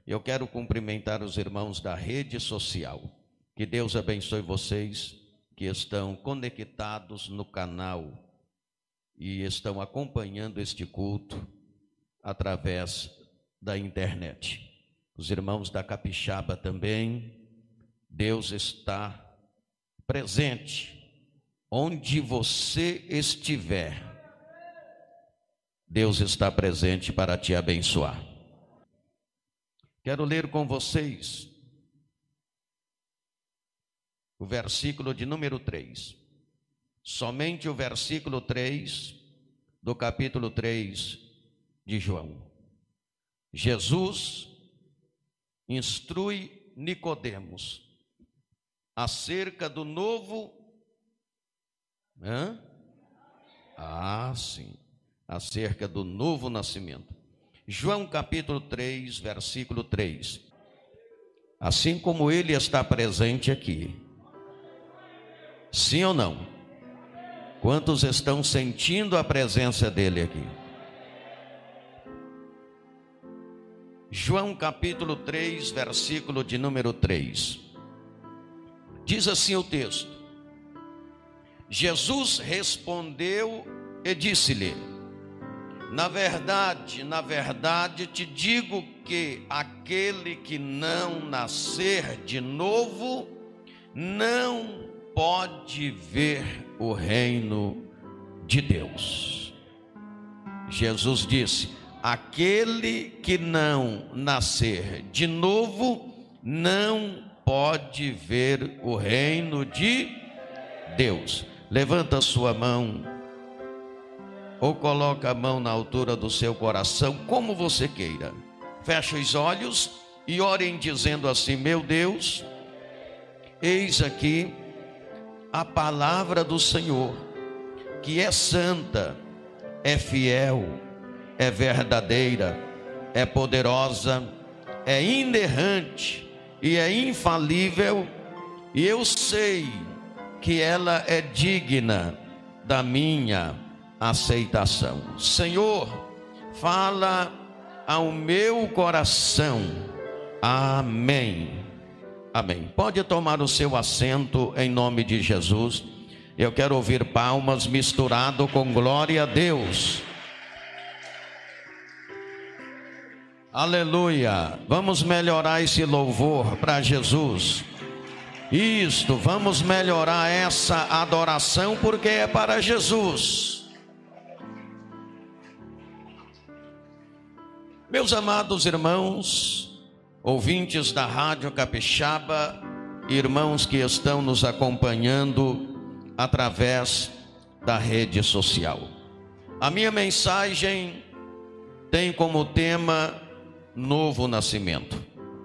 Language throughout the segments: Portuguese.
Eu quero cumprimentar os irmãos da rede social. Que Deus abençoe vocês que estão conectados no canal e estão acompanhando este culto através da internet. Os irmãos da Capixaba também. Deus está presente onde você estiver. Deus está presente para te abençoar. Quero ler com vocês o versículo de número 3. Somente o versículo 3 do capítulo 3 de João. Jesus instrui Nicodemos acerca do novo... sim. Acerca do novo nascimento. João capítulo 3, versículo 3. Assim como ele está presente aqui. Sim ou não? Quantos estão sentindo a presença dele aqui? João capítulo 3, versículo de número 3. Diz assim o texto: Jesus respondeu e disse-lhe: na verdade te digo que aquele que não nascer de novo não pode ver o reino de Deus. Jesus disse: aquele que não nascer de novo não pode ver o reino de Deus. Levanta a sua mão ou coloca a mão na altura do seu coração, como você queira. Feche os olhos e orem dizendo assim: meu Deus, eis aqui a palavra do Senhor, que é santa, é fiel, é verdadeira, é poderosa, é inerrante e é infalível, e eu sei que ela é digna da minha aceitação. Senhor, fala ao meu coração. Amém. Amém. Pode tomar o seu assento em nome de Jesus. Eu quero ouvir palmas misturado com glória a Deus. Aleluia. Vamos melhorar esse louvor para Jesus. Isto, vamos melhorar essa adoração porque é para Jesus. Meus amados irmãos, ouvintes da Rádio Capixaba, irmãos que estão nos acompanhando através da rede social. A minha mensagem tem como tema novo nascimento.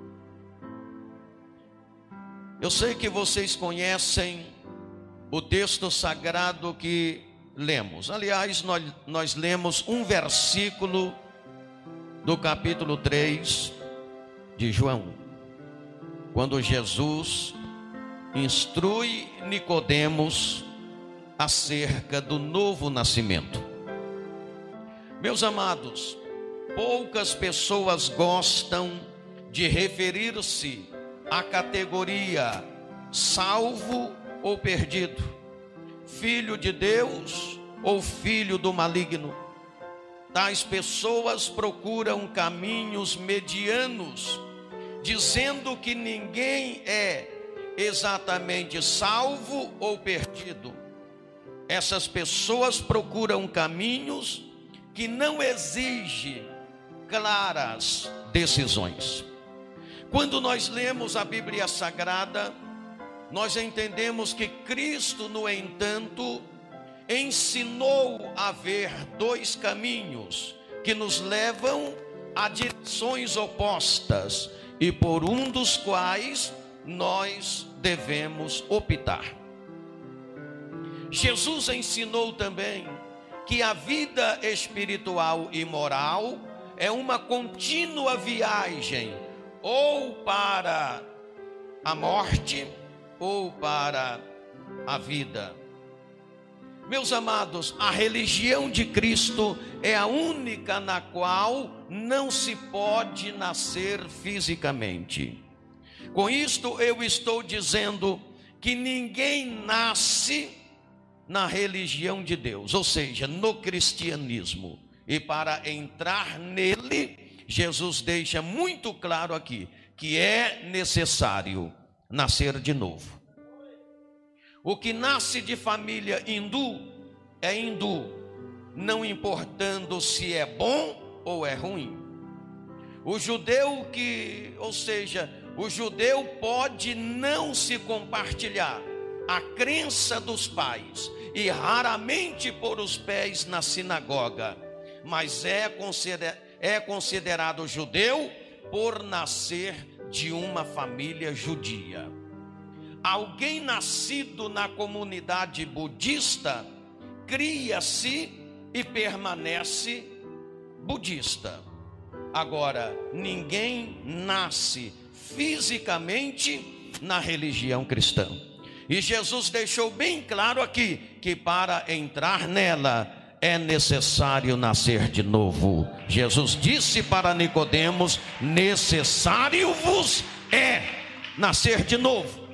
Eu sei que vocês conhecem o texto sagrado que lemos. Aliás, nós lemos um versículo do capítulo 3 de João, quando Jesus instrui Nicodemos acerca do novo nascimento. Meus amados, poucas pessoas gostam de referir-se à categoria salvo ou perdido, filho de Deus ou filho do maligno. Tais pessoas procuram caminhos medianos, dizendo que ninguém é exatamente salvo ou perdido. Essas pessoas procuram caminhos que não exigem claras decisões. Quando nós lemos a Bíblia Sagrada, nós entendemos que Cristo, no entanto, ensinou a ver dois caminhos que nos levam a direções opostas e por um dos quais nós devemos optar. Jesus ensinou também que a vida espiritual e moral é uma contínua viagem, ou para a morte ou para a vida. Meus amados, a religião de Cristo é a única na qual não se pode nascer fisicamente. Com isto eu estou dizendo que ninguém nasce na religião de Deus, ou seja, no cristianismo. E para entrar nele, Jesus deixa muito claro aqui que é necessário nascer de novo. O que nasce de família hindu é hindu, não importando se é bom ou é ruim. O judeu o judeu pode não se compartilhar a crença dos pais e raramente pôr os pés na sinagoga, mas é considerado judeu por nascer de uma família judia. Alguém nascido na comunidade budista cria-se e permanece budista. Agora, ninguém nasce fisicamente na religião cristã. E Jesus deixou bem claro aqui que para entrar nela é necessário nascer de novo. Jesus disse para Nicodemos: necessário vos é nascer de novo.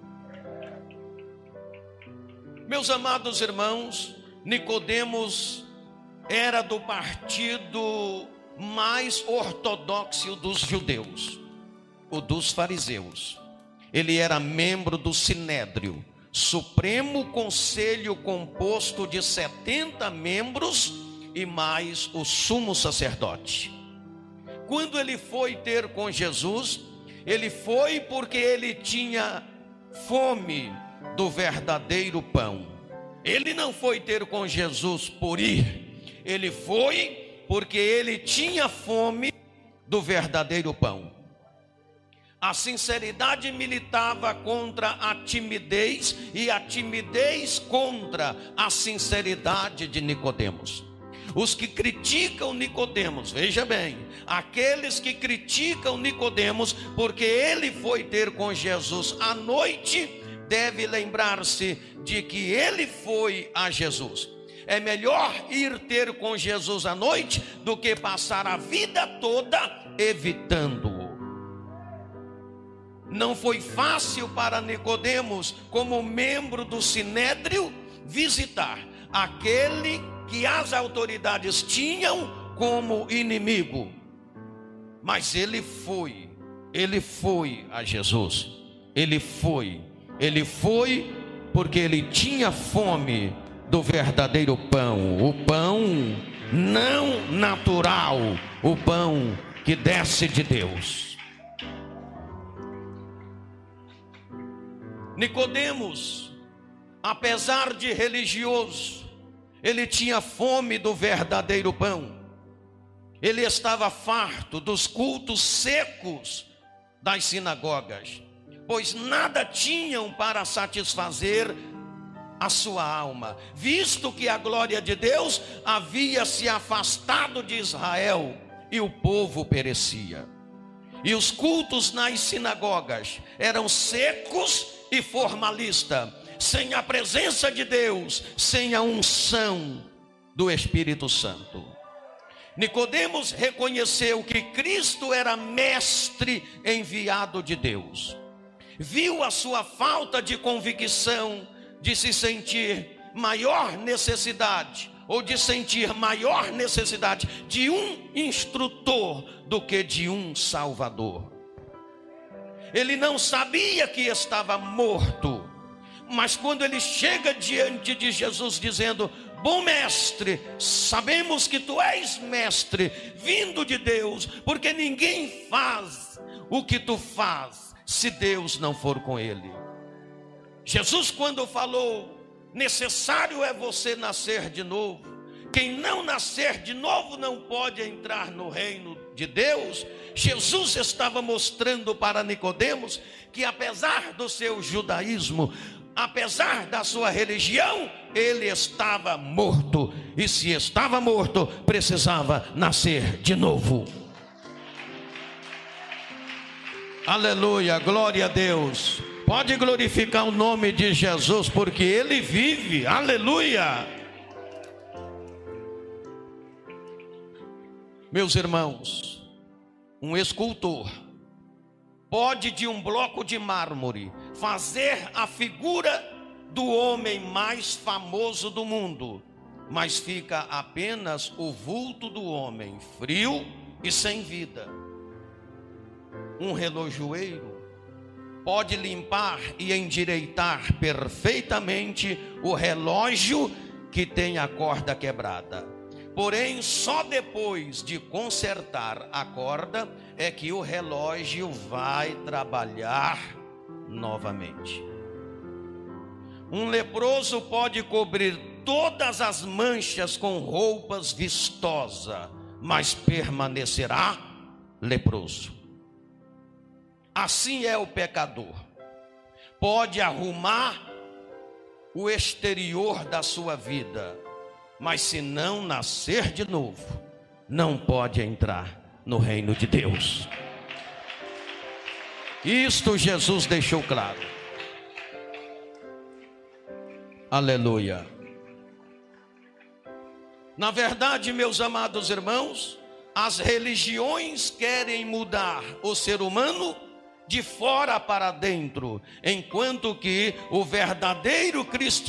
Meus amados irmãos, Nicodemos era do partido mais ortodoxo dos judeus, o dos fariseus. Ele era membro do Sinédrio, Supremo Conselho composto de 70 membros e mais o sumo sacerdote. Quando ele foi ter com Jesus, ele foi porque ele tinha fome do verdadeiro pão. Ele não foi ter com Jesus por ir, ele foi porque ele tinha fome do verdadeiro pão. A sinceridade militava contra a timidez e a timidez contra a sinceridade de Nicodemos. Os que criticam Nicodemos, veja bem, aqueles que criticam Nicodemos porque ele foi ter com Jesus à noite, deve lembrar-se de que ele foi a Jesus. É melhor ir ter com Jesus à noite do que passar a vida toda evitando-o. Não foi fácil para Nicodemos, como membro do Sinédrio, visitar aquele que as autoridades tinham como inimigo. Mas ele foi a Jesus. Ele foi porque ele tinha fome do verdadeiro pão, o pão não natural, o pão que desce de Deus. Nicodemos, apesar de religioso, ele tinha fome do verdadeiro pão. Ele estava farto dos cultos secos das sinagogas, pois nada tinham para satisfazer a sua alma, visto que a glória de Deus havia se afastado de Israel e o povo perecia. E os cultos nas sinagogas eram secos e formalistas, sem a presença de Deus, sem a unção do Espírito Santo. Nicodemos reconheceu que Cristo era mestre enviado de Deus. Viu a sua falta de convicção de se sentir maior necessidade, ou de sentir maior necessidade de um instrutor do que de um salvador. Ele não sabia que estava morto, mas quando ele chega diante de Jesus dizendo: bom mestre, sabemos que tu és mestre, vindo de Deus, porque ninguém faz o que tu faz se Deus não for com ele. Jesus, quando falou: necessário é você nascer de novo, quem não nascer de novo não pode entrar no reino de Deus, Jesus estava mostrando para Nicodemos que apesar do seu judaísmo, apesar da sua religião, ele estava morto, e se estava morto, precisava nascer de novo. Aleluia, glória a Deus. Pode glorificar o nome de Jesus, porque Ele vive. Aleluia. Meus irmãos, um escultor pode, de um bloco de mármore, fazer a figura do homem mais famoso do mundo, mas fica apenas o vulto do homem, frio e sem vida. Um relojoeiro pode limpar e endireitar perfeitamente o relógio que tem a corda quebrada. Porém, só depois de consertar a corda é que o relógio vai trabalhar novamente. Um leproso pode cobrir todas as manchas com roupas vistosas, mas permanecerá leproso. Assim é o pecador. Pode arrumar o exterior da sua vida, mas se não nascer de novo, não pode entrar no reino de Deus. Isto Jesus deixou claro. Aleluia. Na verdade, meus amados irmãos, as religiões querem mudar o ser humano de fora para dentro, enquanto que o verdadeiro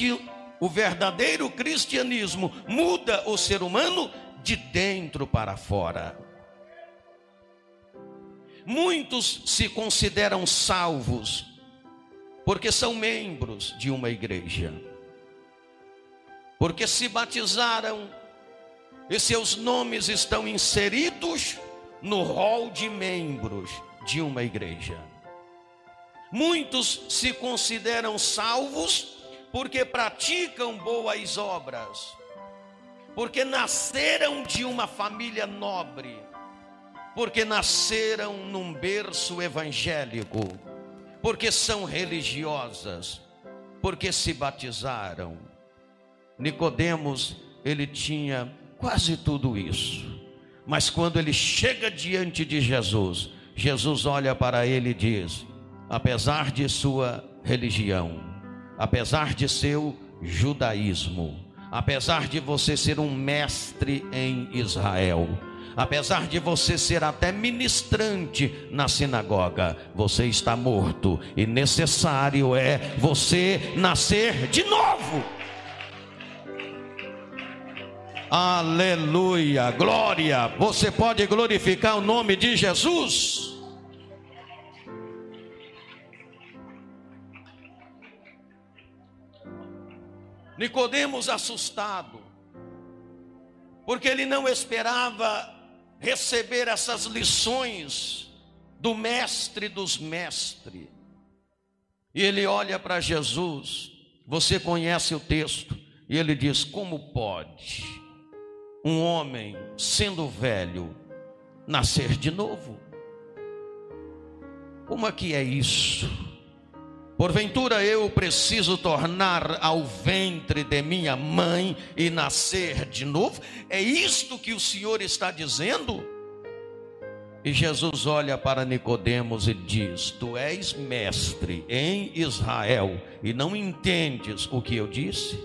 cristianismo muda o ser humano de dentro para fora. Muitos se consideram salvos porque são membros de uma igreja, porque se batizaram e seus nomes estão inseridos no rol de membros de uma igreja. Muitos se consideram salvos porque praticam boas obras, porque nasceram de uma família nobre, porque nasceram num berço evangélico, porque são religiosas, porque se batizaram. Nicodemos, ele tinha quase tudo isso, mas quando ele chega diante de Jesus, Jesus olha para ele e diz: apesar de sua religião, apesar de seu judaísmo, apesar de você ser um mestre em Israel, apesar de você ser até ministrante na sinagoga, você está morto e necessário é você nascer de novo. Aleluia, glória. Você pode glorificar o nome de Jesus? Nicodemos, assustado, porque ele não esperava receber essas lições do mestre dos mestres. E ele olha para Jesus, você conhece o texto, e ele diz: como pode um homem, sendo velho, nascer de novo? Como é que é isso? Porventura eu preciso tornar ao ventre de minha mãe e nascer de novo? É isto que o Senhor está dizendo? E Jesus olha para Nicodemos e diz: tu és mestre em Israel e não entendes o que eu disse?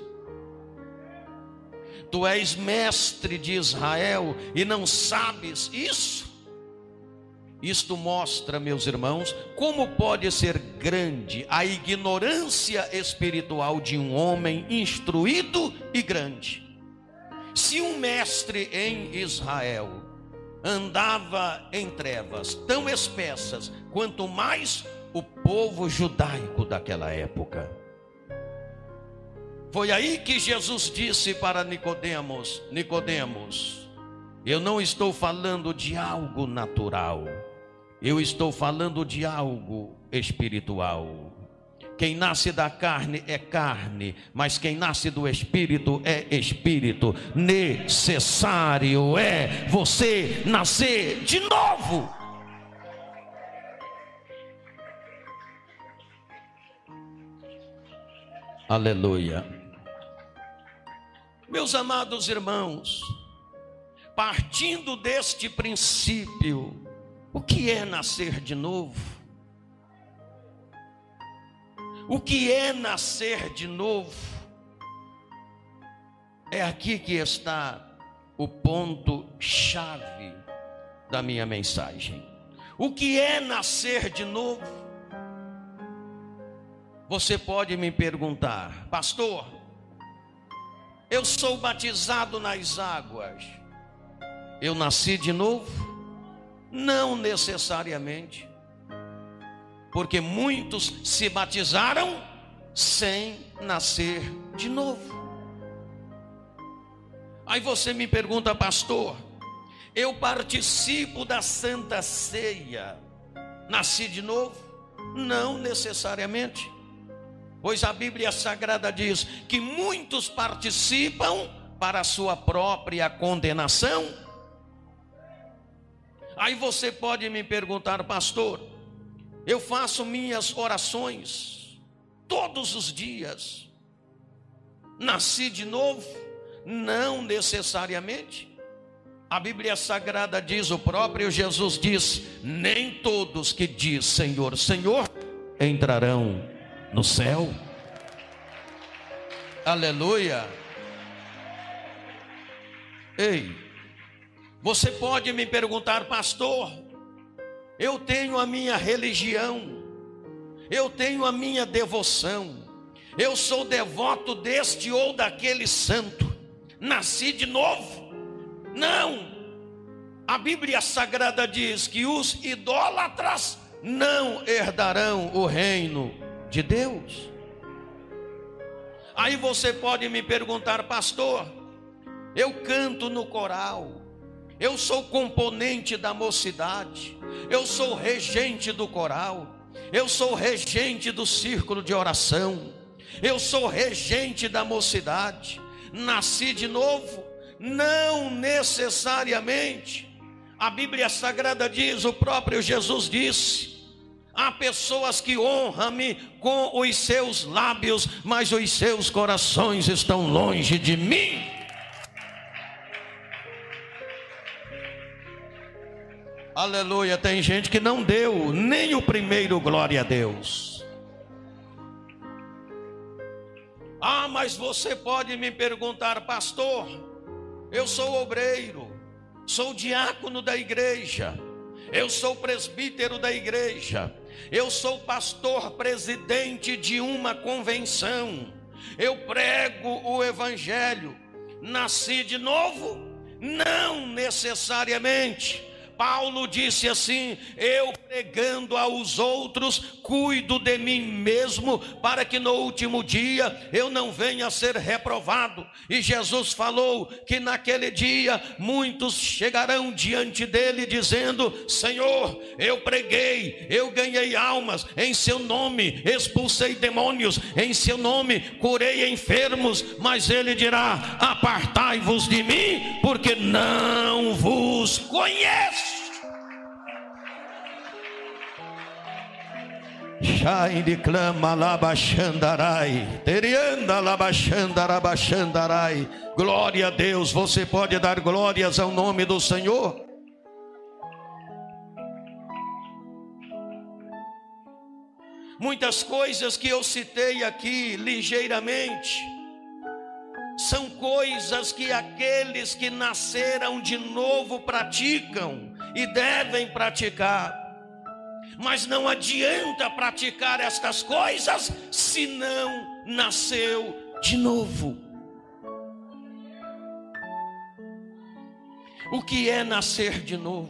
Tu és mestre de Israel e não sabes isso? Isto mostra, meus irmãos, como pode ser grande a ignorância espiritual de um homem instruído e grande. Se um mestre em Israel andava em trevas tão espessas, quanto mais o povo judaico daquela época. Foi aí que Jesus disse para Nicodemos: Nicodemos, eu não estou falando de algo natural, eu estou falando de algo espiritual. Quem nasce da carne é carne, mas quem nasce do espírito é espírito. Necessário é você nascer de novo. Aleluia. Meus amados irmãos, partindo deste princípio, o que é nascer de novo? O que é nascer de novo? É aqui que está o ponto-chave da minha mensagem. O que é nascer de novo? Você pode me perguntar: pastor, eu sou batizado nas águas, eu nasci de novo? Não necessariamente, porque muitos se batizaram sem nascer de novo. Aí você me pergunta: pastor, eu participo da Santa Ceia, nasci de novo? Não necessariamente, pois a Bíblia Sagrada diz que muitos participam para a sua própria condenação. Aí você pode me perguntar: pastor, eu faço minhas orações todos os dias, nasci de novo? Não necessariamente. A Bíblia Sagrada diz, o próprio Jesus diz: nem todos que diz Senhor, Senhor, entrarão no céu. Aleluia. Ei, você pode me perguntar: pastor, eu tenho a minha religião, eu tenho a minha devoção, eu sou devoto deste ou daquele santo, nasci de novo? Não. A Bíblia Sagrada diz que os idólatras não herdarão o reino de Deus. Aí você pode me perguntar: pastor, eu canto no coral, eu sou componente da mocidade, eu sou regente do coral, eu sou regente do círculo de oração, eu sou regente da mocidade, nasci de novo? Não necessariamente. A Bíblia Sagrada diz, o próprio Jesus disse: há pessoas que honram-me com os seus lábios, mas os seus corações estão longe de mim. Aleluia. Tem gente que não deu nem o primeiro glória a Deus. Ah, mas você pode me perguntar: pastor, eu sou obreiro, sou diácono da igreja, eu sou presbítero da igreja, eu sou pastor presidente de uma convenção, eu prego o evangelho, nasci de novo? Não necessariamente. Paulo disse assim: eu pregando aos outros, cuido de mim mesmo, para que no último dia eu não venha a ser reprovado. E Jesus falou que naquele dia muitos chegarão diante dele dizendo: Senhor, eu preguei, eu ganhei almas em seu nome, expulsei demônios em seu nome, curei enfermos. Mas ele dirá: apartai-vos de mim, porque não vos conheço. Shai clama labachandarai, terianda labachandarabachandarai. Glória a Deus. Você pode dar glórias ao nome do Senhor? Muitas coisas que eu citei aqui ligeiramente são coisas que aqueles que nasceram de novo praticam e devem praticar. Mas não adianta praticar estas coisas se não nasceu de novo. O que é nascer de novo?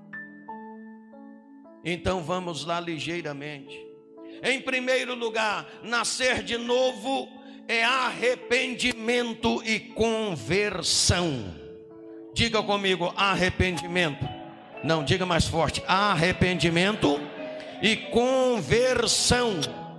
Então vamos lá ligeiramente. Em primeiro lugar, nascer de novo é arrependimento e conversão. Diga comigo: arrependimento. Não, diga mais forte: arrependimento e conversão.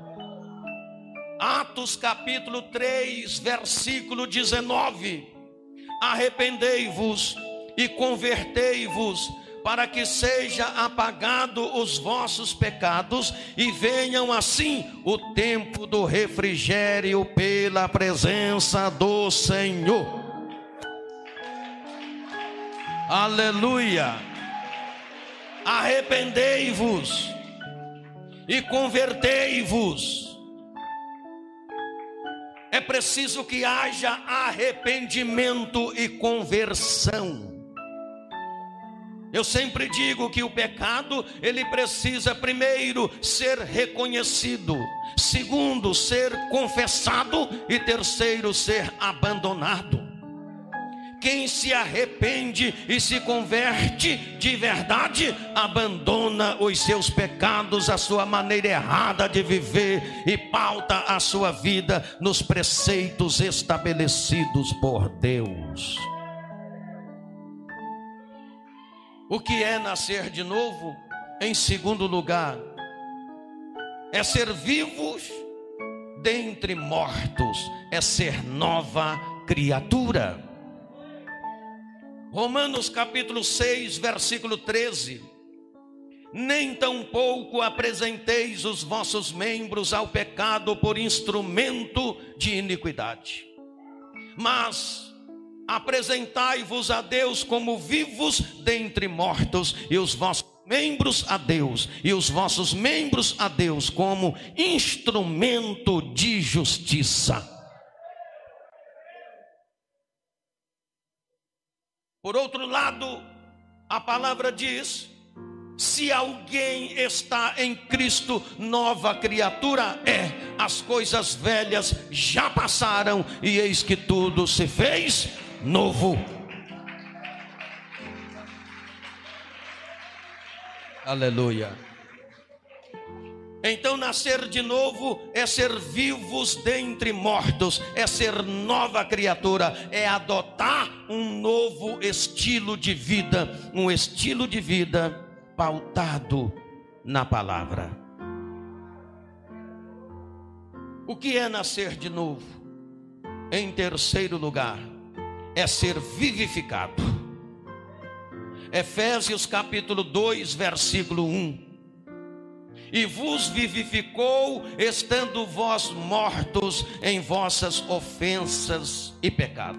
Atos capítulo 3, versículo 19: arrependei-vos e convertei-vos, para que seja apagado os vossos pecados, e venham assim o tempo do refrigério pela presença do Senhor. Aleluia. Arrependei-vos e convertei-vos, preciso que haja arrependimento e conversão. Eu sempre digo que o pecado, ele precisa primeiro ser reconhecido, segundo, ser confessado e terceiro, ser abandonado. Quem se arrepende e se converte de verdade, abandona os seus pecados, a sua maneira errada de viver e pauta a sua vida nos preceitos estabelecidos por Deus. O que é nascer de novo? Em segundo lugar, é ser vivos dentre mortos, é ser nova criatura. Romanos capítulo 6, versículo 13. Nem tampouco apresenteis os vossos membros ao pecado por instrumento de iniquidade, mas apresentai-vos a Deus como vivos dentre mortos, e os vossos membros a Deus, e os vossos membros a Deus como instrumento de justiça. Por outro lado, a palavra diz: se alguém está em Cristo, nova criatura é. As coisas velhas já passaram e eis que tudo se fez novo. Aleluia. Então nascer de novo é ser vivos dentre mortos, é ser nova criatura, é adotar um novo estilo de vida, um estilo de vida pautado na palavra. O que é nascer de novo? Em terceiro lugar, é ser vivificado. Efésios capítulo 2, versículo 1. E vos vivificou, estando vós mortos em vossas ofensas e pecado.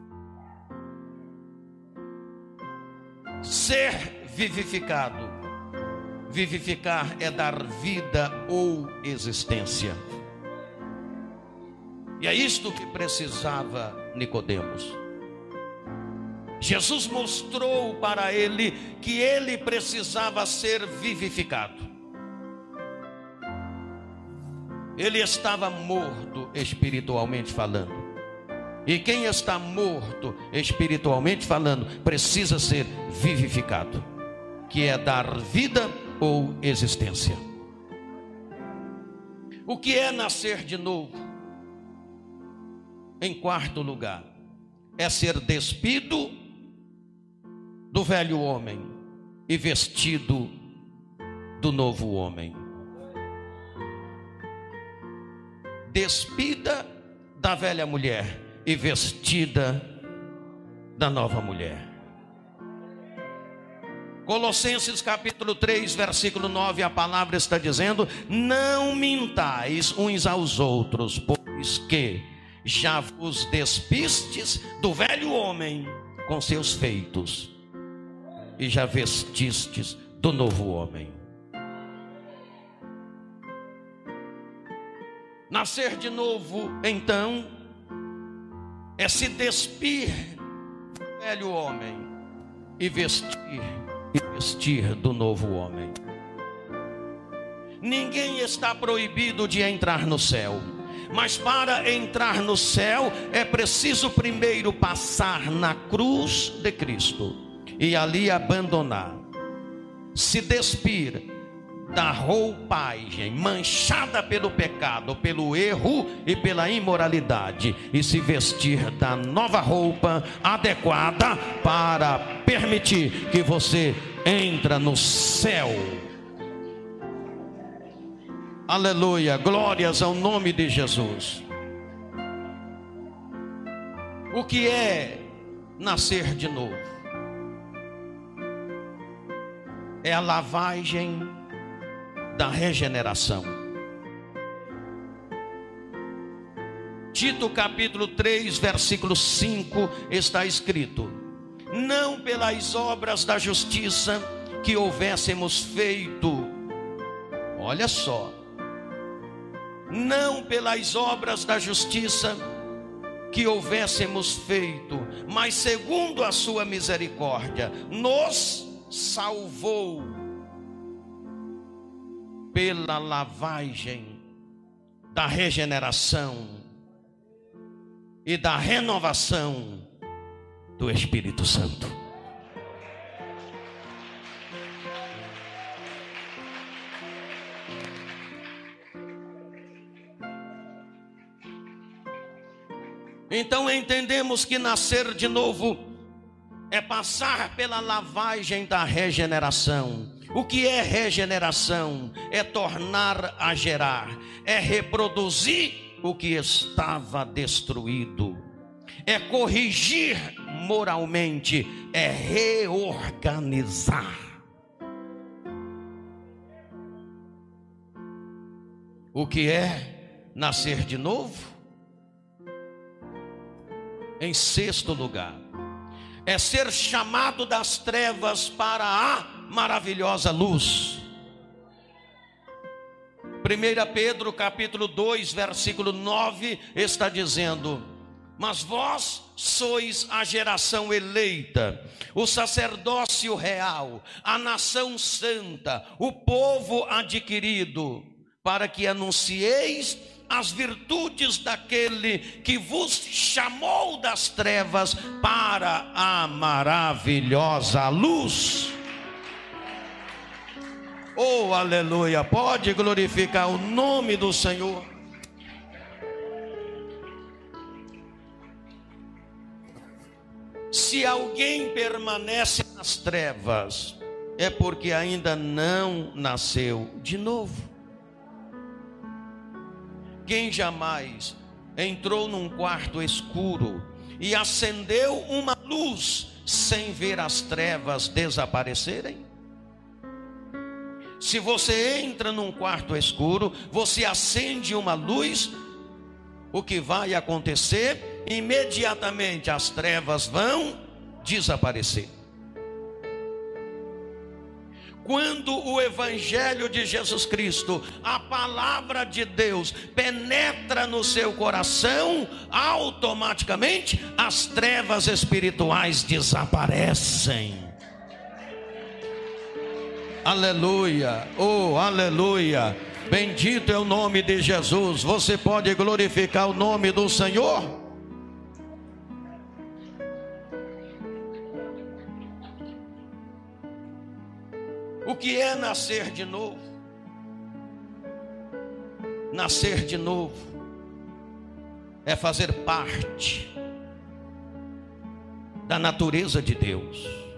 Ser vivificado. Vivificar é dar vida ou existência. E é isto que precisava Nicodemos. Jesus mostrou para ele que ele precisava ser vivificado. Ele estava morto espiritualmente falando. E quem está morto espiritualmente falando precisa ser vivificado, que é dar vida ou existência. O que é nascer de novo? Em quarto lugar, é ser despido do velho homem e vestido do novo homem. Despida da velha mulher e vestida da nova mulher. Colossenses capítulo 3, versículo 9, a palavra está dizendo: não mintais uns aos outros, pois que já vos despistes do velho homem com seus feitos, e já vestistes do novo homem. Nascer de novo, então, é se despir do velho homem e vestir do novo homem. Ninguém está proibido de entrar no céu, mas para entrar no céu é preciso primeiro passar na cruz de Cristo e ali abandonar, se despir da roupagem manchada pelo pecado, pelo erro e pela imoralidade, e se vestir da nova roupa adequada para permitir que você entre no céu. Aleluia, glórias ao nome de Jesus. O que é nascer de novo? É a lavagem da regeneração. Tito capítulo 3, versículo 5 está escrito: não pelas obras da justiça que houvéssemos feito, olha só, não pelas obras da justiça que houvéssemos feito, mas segundo a sua misericórdia, nos salvou pela lavagem da regeneração e da renovação do Espírito Santo. Então entendemos que nascer de novo é passar pela lavagem da regeneração. O que é regeneração? É tornar a gerar, é reproduzir o que estava destruído, é corrigir moralmente, é reorganizar. O que é nascer de novo? Em sexto lugar, é ser chamado das trevas para a maravilhosa luz. 1 Pedro capítulo 2, versículo 9, está dizendo: mas vós sois a geração eleita, o sacerdócio real, a nação santa, o povo adquirido, para que anuncieis as virtudes daquele que vos chamou das trevas para a maravilhosa luz. Oh, aleluia! Pode glorificar o nome do Senhor. Se alguém permanece nas trevas, é porque ainda não nasceu de novo. Quem jamais entrou num quarto escuro e acendeu uma luz sem ver as trevas desaparecerem? Se você entra num quarto escuro, você acende uma luz, o que vai acontecer? Imediatamente as trevas vão desaparecer. Quando o Evangelho de Jesus Cristo, a palavra de Deus, penetra no seu coração, automaticamente as trevas espirituais desaparecem. Aleluia, oh aleluia, bendito é o nome de Jesus. Você pode glorificar o nome do Senhor? O que é nascer de novo? Nascer de novo é fazer parte da natureza de Deus,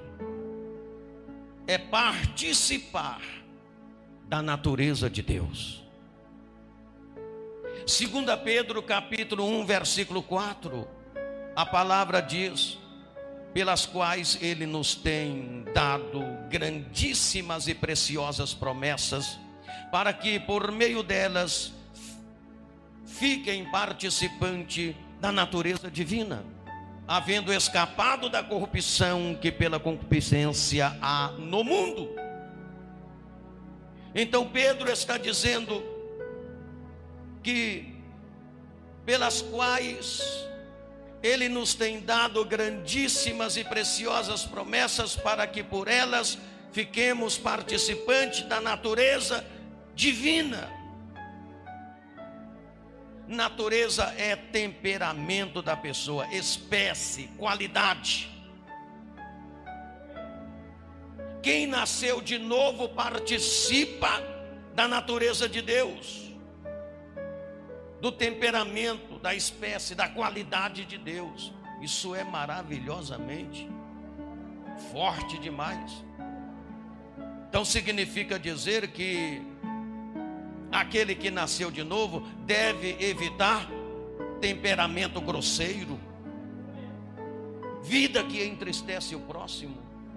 é participar da natureza de Deus. 2 Pedro capítulo 1, versículo 4, a palavra diz: pelas quais ele nos tem dado grandíssimas e preciosas promessas, para que por meio delas fiquem participantes da natureza divina, havendo escapado da corrupção que pela concupiscência há no mundo. Então Pedro está dizendo que pelas quais ele nos tem dado grandíssimas e preciosas promessas, para que por elas fiquemos participantes da natureza divina. Natureza é temperamento da pessoa, espécie, qualidade. Quem nasceu de novo participa da natureza de Deus, do temperamento, da espécie, da qualidade de Deus. Isso é maravilhosamente forte demais. Então significa dizer que aquele que nasceu de novo deve evitar temperamento grosseiro, vida que entristece o próximo.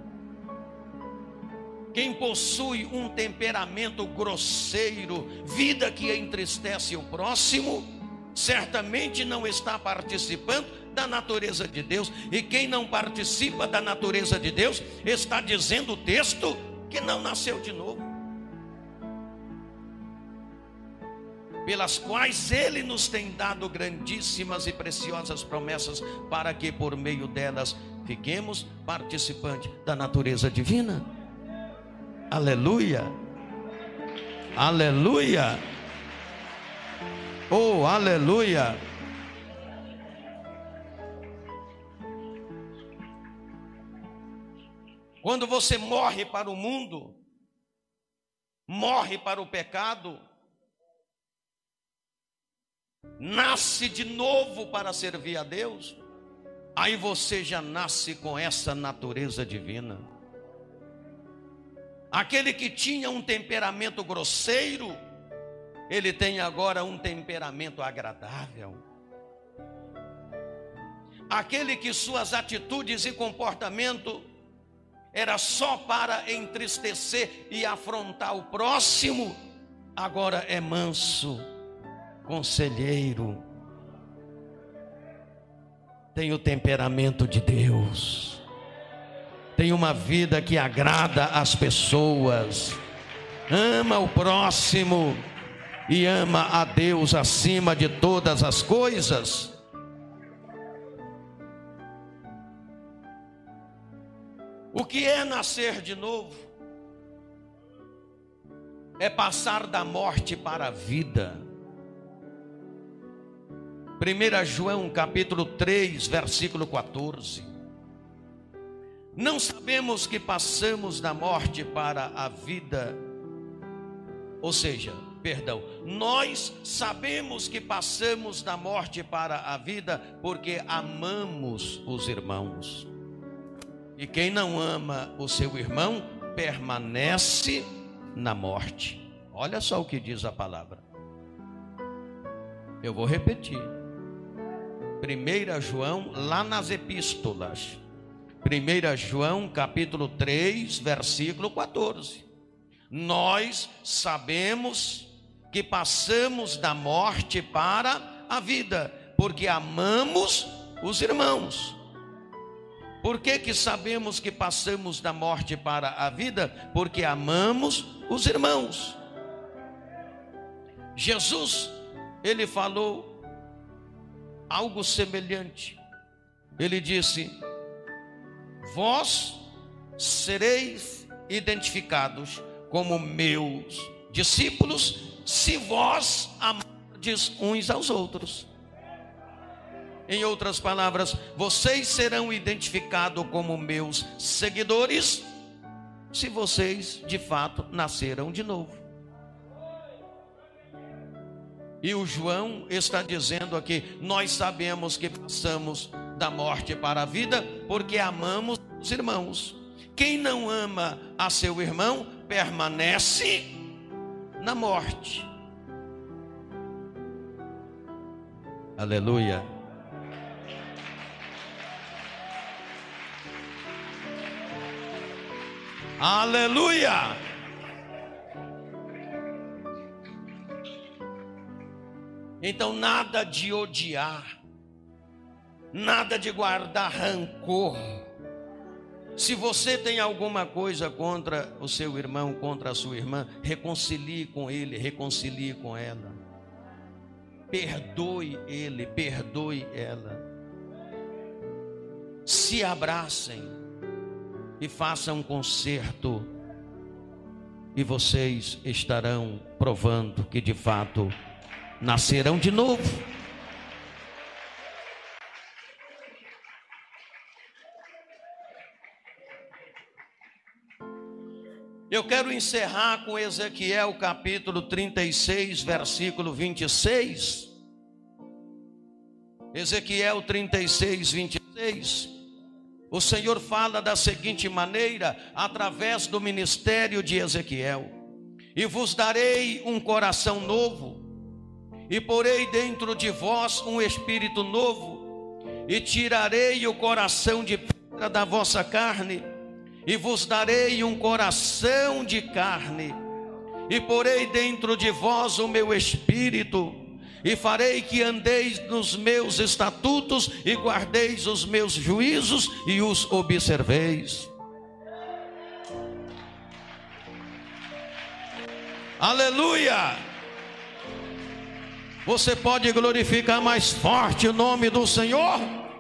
Quem possui um temperamento grosseiro, vida que entristece o próximo, certamente não está participando da natureza de Deus. E quem não participa da natureza de Deus, está dizendo o texto que não nasceu de novo. pelas quais Ele nos tem dado grandíssimas e preciosas promessas, para que por meio delas fiquemos participantes da natureza divina. Aleluia, aleluia, oh aleluia. Quando você morre para o mundo, morre para o pecado, nasce de novo para servir a Deus, aí você já nasce com essa natureza divina. Aquele que tinha um temperamento grosseiro, ele tem agora um temperamento agradável. Aquele que suas atitudes e comportamento era só para entristecer e afrontar o próximo, agora é manso, conselheiro, tem o temperamento de Deus, tem uma vida que agrada as pessoas, ama o próximo e ama a Deus acima de todas as coisas. O que é nascer de novo? É passar da morte para a vida. 1 João capítulo 3, versículo 14. Não sabemos que passamos da morte para a vida, ou seja, perdão, nós sabemos que passamos da morte para a vida porque amamos os irmãos. E quem não ama o seu irmão permanece na morte. Olha só o que diz a palavra. Eu vou repetir. 1 João, lá nas epístolas. 1 João capítulo 3, versículo 14. Nós sabemos que passamos da morte para a vida, porque amamos os irmãos. Por que sabemos que passamos da morte para a vida? Porque amamos os irmãos. Jesus, ele falou algo semelhante. Ele disse: vós sereis identificados como meus discípulos, se vós amardes uns aos outros. Em outras palavras, vocês serão identificados como meus seguidores, se vocês de fato nasceram de novo. E o João está dizendo aqui: nós sabemos que passamos da morte para a vida, porque amamos os irmãos. Quem não ama a seu irmão, permanece na morte. Aleluia. Aleluia. Então nada de odiar, nada de guardar rancor. Se você tem alguma coisa contra o seu irmão, contra a sua irmã, reconcilie com ele, reconcilie com ela. Perdoe ele, perdoe ela. Se abracem e façam um concerto, e vocês estarão provando que de fato nascerão de novo. Eu quero encerrar com Ezequiel capítulo 36, versículo 26. Ezequiel 36, 26. O Senhor fala da seguinte maneira, através do ministério de Ezequiel: e vos darei um coração novo, e porei dentro de vós um espírito novo, e tirarei o coração de pedra da vossa carne, e vos darei um coração de carne, e porei dentro de vós o meu espírito, e farei que andeis nos meus estatutos, e guardeis os meus juízos, e os observeis. Aleluia! Você pode glorificar mais forte o nome do Senhor?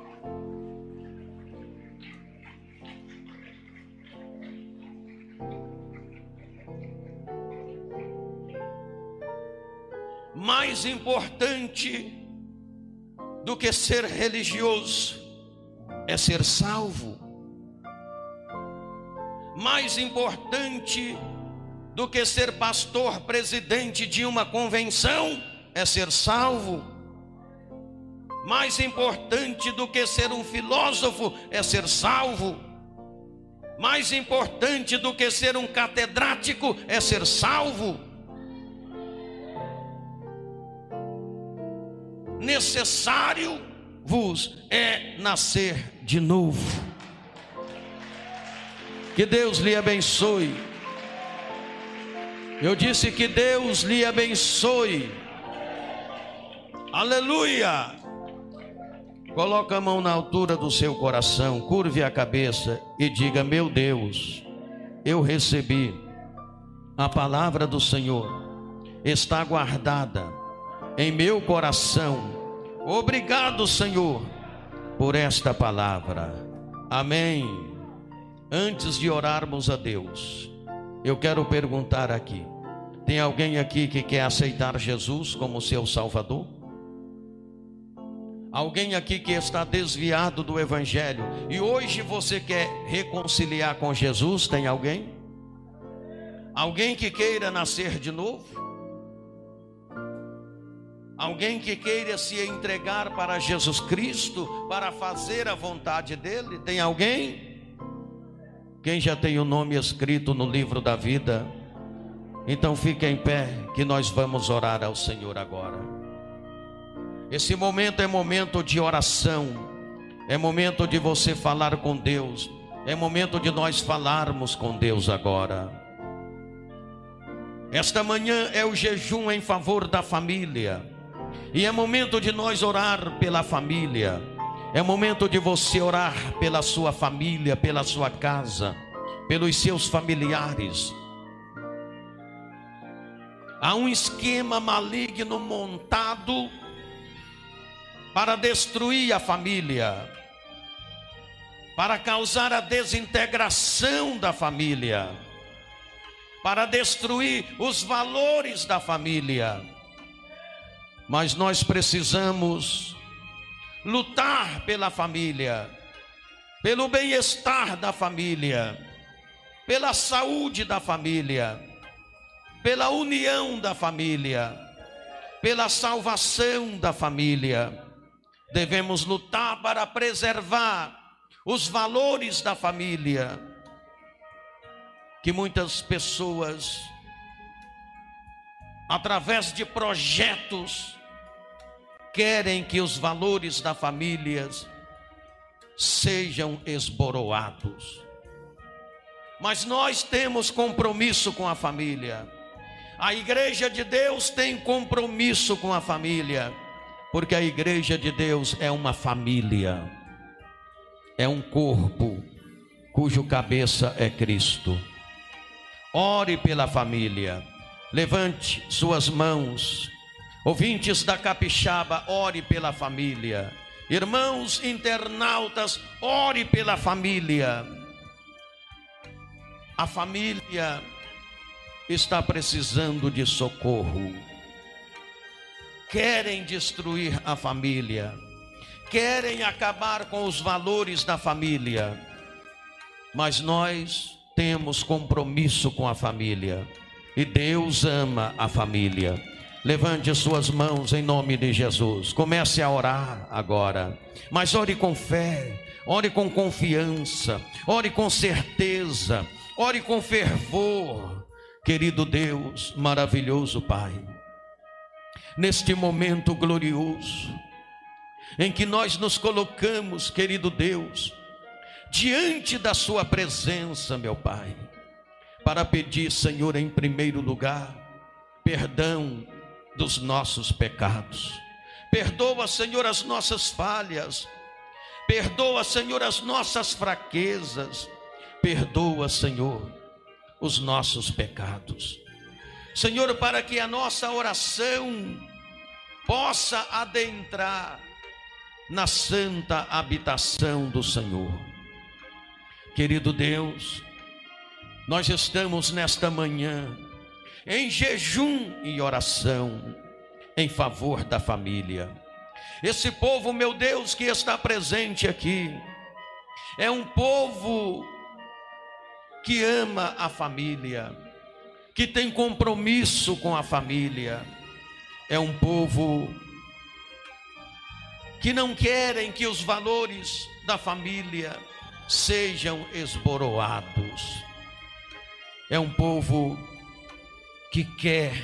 Mais importante do que ser religioso é ser salvo. Mais importante do que ser pastor, presidente de uma convenção, é ser salvo. Mais importante do que ser um filósofo, é ser salvo. Mais importante do que ser um catedrático, é ser salvo. Necessário vos é nascer de novo. Que Deus lhe abençoe. Eu disse que Deus lhe abençoe. Aleluia. Coloca a mão na altura do seu coração, curve a cabeça e diga: meu Deus, eu recebi a palavra do Senhor, está guardada em meu coração. Obrigado, Senhor, por esta palavra. Amém. Antes de orarmos a Deus, eu quero perguntar aqui: tem alguém aqui que quer aceitar Jesus como seu Salvador? Alguém aqui que está desviado do Evangelho e hoje você quer reconciliar com Jesus? Tem alguém? Alguém que queira nascer de novo? Alguém que queira se entregar para Jesus Cristo, para fazer a vontade dele? Tem alguém? Quem já tem o nome escrito no livro da vida? Então fique em pé, que nós vamos orar ao Senhor agora. Esse momento é momento de oração, é momento de você falar com Deus, é momento de nós falarmos com Deus agora. Esta manhã é o jejum em favor da família, e é momento de nós orar pela família. É momento de você orar pela sua família, pela sua casa, pelos seus familiares. Há um esquema maligno montado para destruir a família, para causar a desintegração da família, para destruir os valores da família. Mas nós precisamos lutar pela família, pelo bem-estar da família, pela saúde da família, pela união da família, pela salvação da família. Devemos lutar para preservar os valores da família, que muitas pessoas, através de projetos, querem que os valores da família sejam esboroados. Mas nós temos compromisso com a família. A igreja de Deus tem compromisso com a família, porque a igreja de Deus é uma família, é um corpo cujo cabeça é Cristo. Ore pela família. Levante suas mãos. Ouvintes da Capixaba, ore pela família. Irmãos internautas, ore pela família. A família está precisando de socorro. Querem destruir a família, querem acabar com os valores da família, mas nós temos compromisso com a família, e Deus ama a família. Levante suas mãos em nome de Jesus, comece a orar agora, mas ore com fé, ore com confiança, ore com certeza, ore com fervor. Querido Deus, maravilhoso Pai, neste momento glorioso, em que nós nos colocamos, querido Deus, diante da sua presença, meu Pai, para pedir, Senhor, em primeiro lugar, perdão dos nossos pecados. Perdoa, Senhor, as nossas falhas. Perdoa, Senhor, as nossas fraquezas. Perdoa, Senhor, os nossos pecados. Senhor, para que a nossa oração possa adentrar na santa habitação do Senhor. Querido Deus, nós estamos nesta manhã em jejum e oração em favor da família. Esse povo, meu Deus, que está presente aqui, é um povo que ama a família, que tem compromisso com a família. É um povo que não querem que os valores da família sejam esboroados. É um povo que quer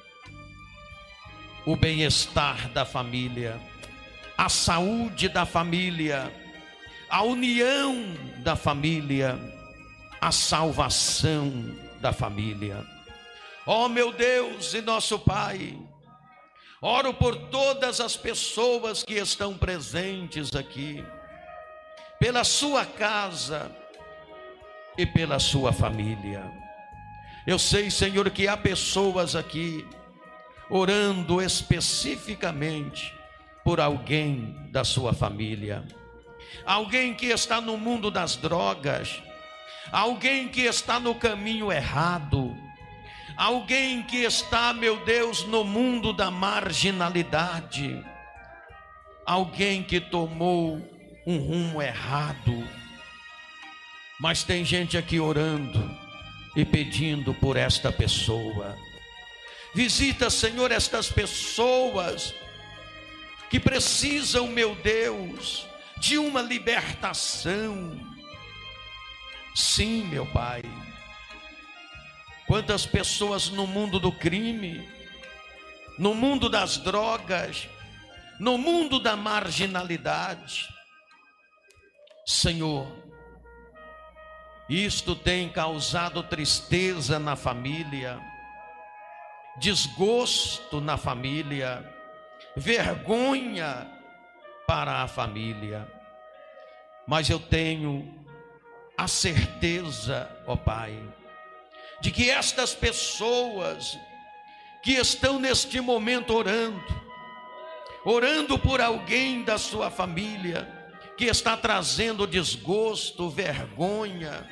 o bem-estar da família, a saúde da família, a união da família, a salvação da família. Ó meu Deus e nosso Pai, oro por todas as pessoas que estão presentes aqui, pela sua casa e pela sua família. Eu sei, Senhor, que há pessoas aqui orando especificamente por alguém da sua família, alguém que está no mundo das drogas, alguém que está no caminho errado, alguém que está, meu Deus, no mundo da marginalidade, alguém que tomou um rumo errado. Mas tem gente aqui orando e pedindo por esta pessoa. Visita, Senhor, estas pessoas que precisam, meu Deus, de uma libertação. Sim, meu Pai. Quantas pessoas no mundo do crime, no mundo das drogas, no mundo da marginalidade. Senhor, isto tem causado tristeza na família, desgosto na família, vergonha para a família. Mas eu tenho a certeza, ó Pai, de que estas pessoas que estão neste momento orando por alguém da sua família, que está trazendo desgosto, vergonha,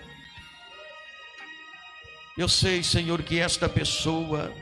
eu sei, Senhor, que esta pessoa,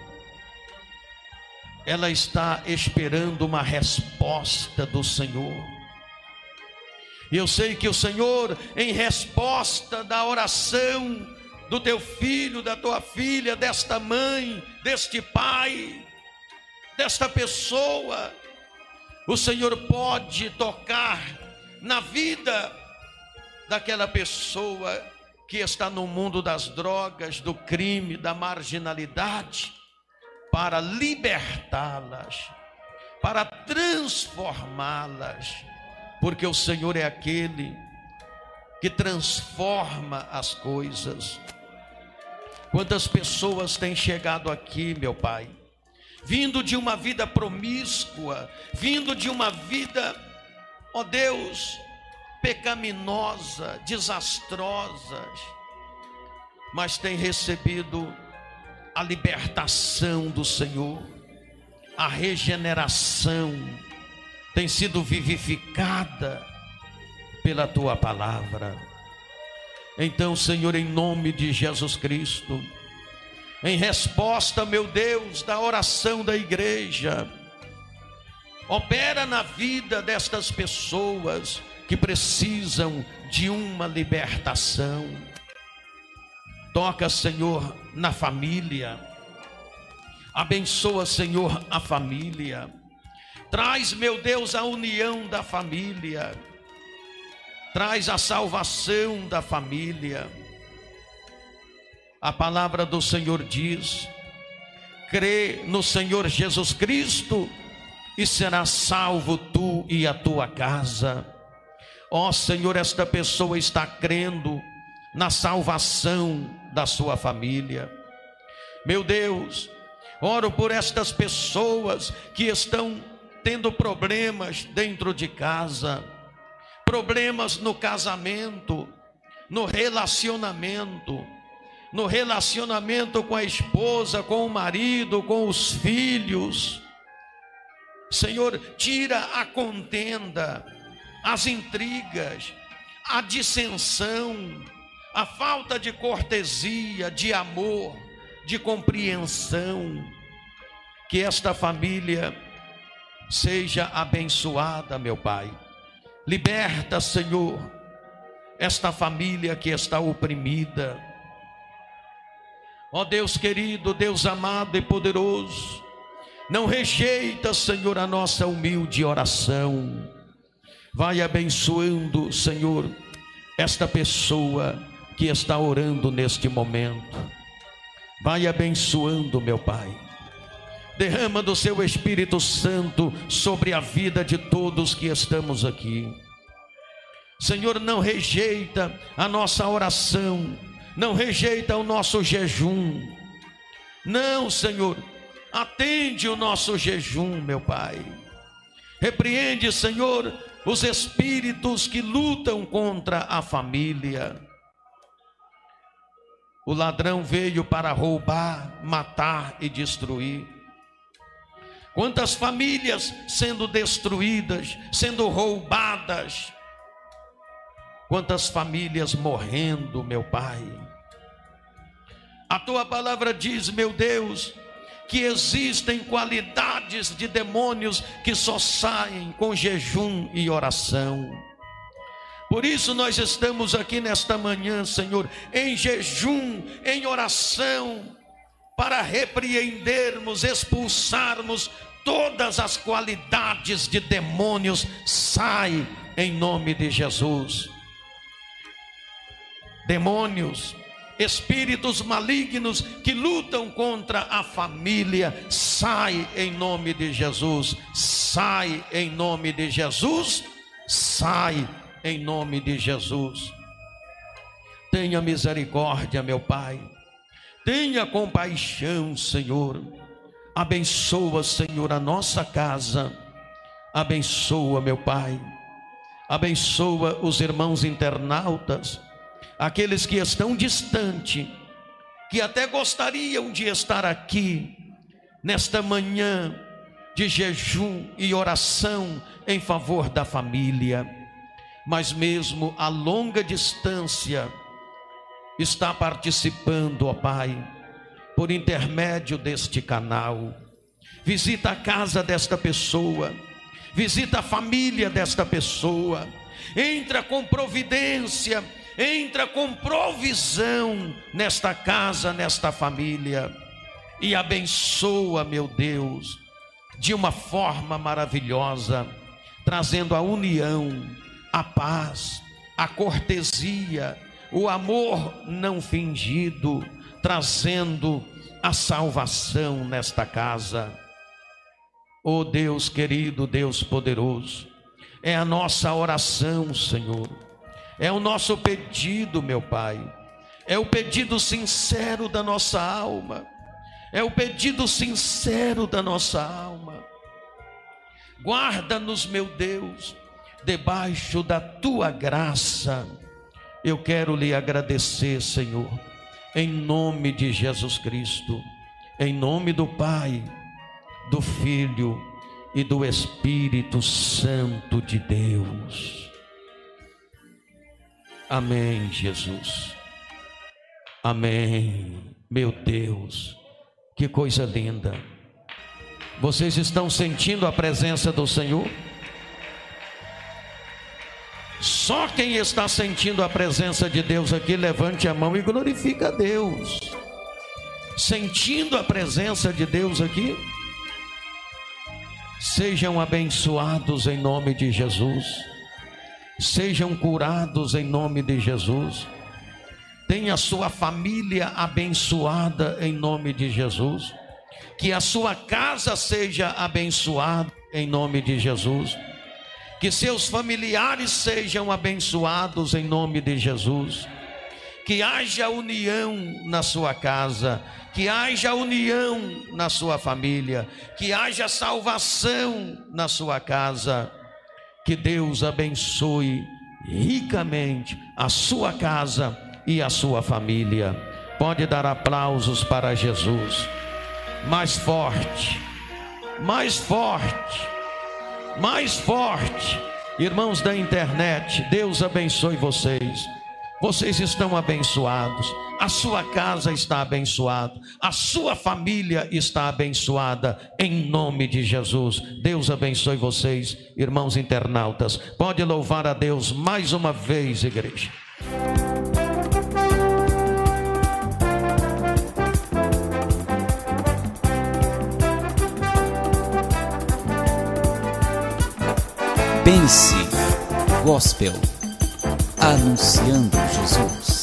ela está esperando uma resposta do Senhor. Eu sei que o Senhor, em resposta da oração do teu filho, da tua filha, desta mãe, deste pai, desta pessoa, o Senhor pode tocar na vida daquela pessoa que está no mundo das drogas, do crime, da marginalidade, para libertá-las, para transformá-las, porque o Senhor é aquele que transforma as coisas. Quantas pessoas têm chegado aqui, meu Pai, vindo de uma vida promíscua, vindo de uma vida, ó Deus, pecaminosa, desastrosas, mas têm recebido a libertação do Senhor, a regeneração, tem sido vivificada pela tua palavra. Então, Senhor, em nome de Jesus Cristo, em resposta, meu Deus, da oração da igreja, opera na vida destas pessoas que precisam de uma libertação. Toca, Senhor, na família. Abençoa, Senhor, a família. Traz, meu Deus, a união da família. Traz a salvação da família. A palavra do Senhor diz: crê no Senhor Jesus Cristo e serás salvo tu e a tua casa. Ó Senhor, esta pessoa está crendo na salvação da sua família. Meu Deus, oro por estas pessoas que estão tendo problemas dentro de casa, problemas no casamento, no relacionamento com a esposa, com o marido, com os filhos. Senhor, tira a contenda, as intrigas, a dissensão, a falta de cortesia, de amor, de compreensão. Que esta família seja abençoada, meu Pai. Liberta, Senhor, esta família que está oprimida. Ó Deus querido, Deus amado e poderoso, não rejeita, Senhor, a nossa humilde oração. Vai abençoando, Senhor, esta pessoa que está orando neste momento. Vai abençoando, meu Pai. Derrama do seu Espírito Santo sobre a vida de todos que estamos aqui. Senhor, não rejeita a nossa oração, não rejeita o nosso jejum. Não, Senhor, atende o nosso jejum, meu Pai. Repreende, Senhor, os espíritos que lutam contra a família. O ladrão veio para roubar, matar e destruir. Quantas famílias sendo destruídas, sendo roubadas. Quantas famílias morrendo, meu Pai. A tua palavra diz, meu Deus, que existem qualidades de demônios que só saem com jejum e oração. Por isso nós estamos aqui nesta manhã, Senhor, em jejum, em oração, para repreendermos, expulsarmos todas as qualidades de demônios. Sai em nome de Jesus. Demônios, espíritos malignos que lutam contra a família, sai em nome de Jesus. Sai em nome de Jesus. Sai em nome de Jesus. Tenha misericórdia, meu Pai. Tenha compaixão, Senhor. Abençoa, Senhor, a nossa casa. Abençoa, meu Pai. Abençoa os irmãos internautas, aqueles que estão distantes, que até gostariam de estar aqui nesta manhã de jejum e oração em favor da família, mas mesmo a longa distância está participando, ó Pai, por intermédio deste canal. Visita a casa desta pessoa, visita a família desta pessoa, entra com providência, entra com provisão nesta casa, nesta família, e abençoa, meu Deus, de uma forma maravilhosa, trazendo a união, a paz, a cortesia, o amor não fingido, trazendo a salvação nesta casa. Oh Deus querido, Deus poderoso, é a nossa oração, Senhor, é o nosso pedido, meu Pai, é o pedido sincero da nossa alma, é o pedido sincero da nossa alma. Guarda-nos, meu Deus, debaixo da tua graça. Eu quero lhe agradecer, Senhor, em nome de Jesus Cristo, em nome do Pai, do Filho e do Espírito Santo de Deus. Amém, Jesus. Amém. Meu Deus, que coisa linda. Vocês estão sentindo a presença do Senhor? Só quem está sentindo a presença de Deus aqui, levante a mão e glorifica a Deus. Sentindo a presença de Deus aqui? Sejam abençoados em nome de Jesus. Sejam curados em nome de Jesus. Tenha a sua família abençoada em nome de Jesus. Que a sua casa seja abençoada em nome de Jesus. Que seus familiares sejam abençoados em nome de Jesus. Que haja união na sua casa, que haja união na sua família, que haja salvação na sua casa. Que Deus abençoe ricamente a sua casa e a sua família. Pode dar aplausos para Jesus. Mais forte, mais forte. mais forte. Irmãos da internet, Deus abençoe vocês. Vocês estão abençoados. A sua casa está abençoada. A sua família está abençoada. Em nome de Jesus. Deus abençoe vocês, irmãos internautas. Pode louvar a Deus mais uma vez, igreja. Pense Gospel, anunciando Jesus.